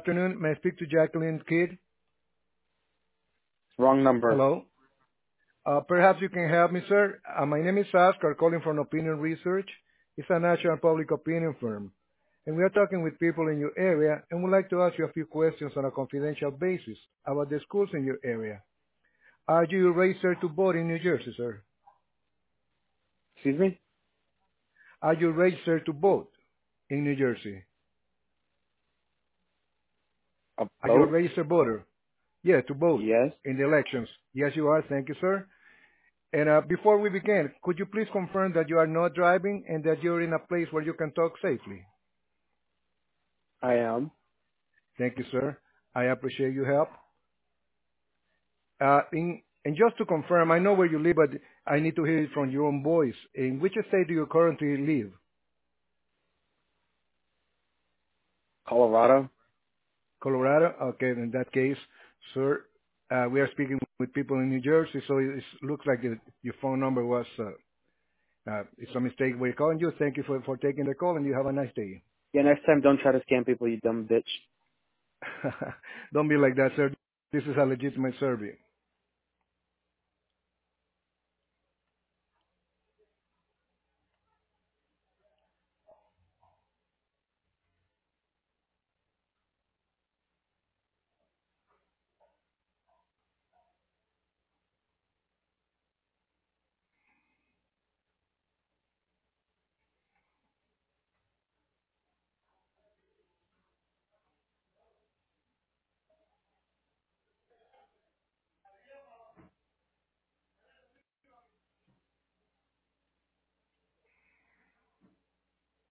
afternoon. May I speak to Jacqueline Kidd? Wrong number. Hello. Perhaps you can help me, sir. My name is Oscar, calling from Opinion Research. It's a national public opinion firm. And we are talking with people in your area and would like to ask you a few questions on a confidential basis about the schools in your area. Are you registered to vote in New Jersey, sir? Excuse me? Are you registered to vote in New Jersey? A Are you a boat? registered voter? Yeah, to vote Yes. in the elections. Yes, you are. Thank you, sir. And before we begin, could you please confirm that you are not driving and that you're in a place where you can talk safely? I am. Thank you, sir. I appreciate your help. And just to confirm, I know where you live, but I need to hear it from your own voice. In which state do you currently live? Colorado? Colorado? Okay, in that case, sir, we are speaking with people in New Jersey, so it looks like your phone number was, it's a mistake. We're calling you. Thank you for taking the call, and you have a nice day. Yeah, next time don't try to scam people, you dumb bitch. Don't be like that, sir. This is a legitimate survey.